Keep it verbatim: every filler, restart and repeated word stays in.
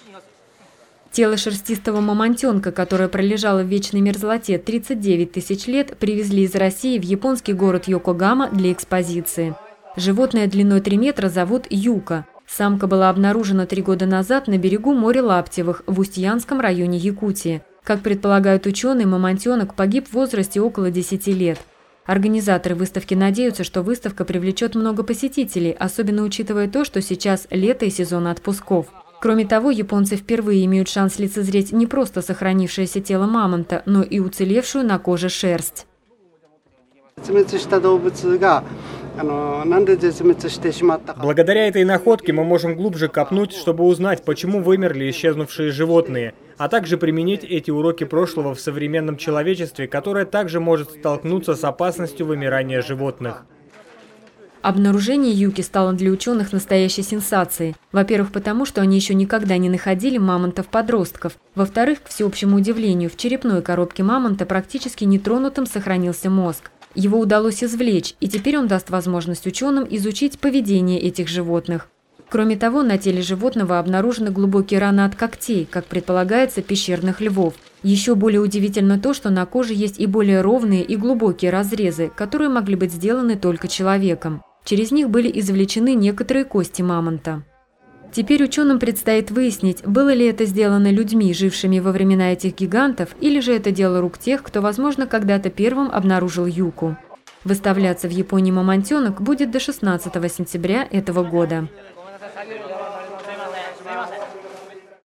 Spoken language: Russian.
Тело шерстистого мамонтенка, которое пролежало в вечной мерзлоте тридцать девять тысяч лет, привезли из России в японский город Йокогама для экспозиции. Животное длиной три метра зовут Юка. Самка была обнаружена три года назад на берегу моря Лаптевых в Устьянском районе Якутии. Как предполагают ученые, мамонтенок погиб в возрасте около десяти лет. Организаторы выставки надеются, что выставка привлечет много посетителей, особенно учитывая то, что сейчас лето и сезон отпусков. Кроме того, японцы впервые имеют шанс лицезреть не просто сохранившееся тело мамонта, но и уцелевшую на коже шерсть. Благодаря этой находке мы можем глубже копнуть, чтобы узнать, почему вымерли исчезнувшие животные, а также применить эти уроки прошлого в современном человечестве, которое также может столкнуться с опасностью вымирания животных. Обнаружение Юки стало для ученых настоящей сенсацией. Во-первых, потому что они еще никогда не находили мамонтов-подростков. Во-вторых, к всеобщему удивлению, в черепной коробке мамонта практически нетронутым сохранился мозг. Его удалось извлечь, и теперь он даст возможность ученым изучить поведение этих животных. Кроме того, на теле животного обнаружены глубокие раны от когтей, как предполагается, пещерных львов. Еще более удивительно то, что на коже есть и более ровные и глубокие разрезы, которые могли быть сделаны только человеком. Через них были извлечены некоторые кости мамонта. Теперь ученым предстоит выяснить, было ли это сделано людьми, жившими во времена этих гигантов, или же это дело рук тех, кто, возможно, когда-то первым обнаружил Юку. Выставляться в Японии мамонтенок будет до шестнадцатого сентября этого года.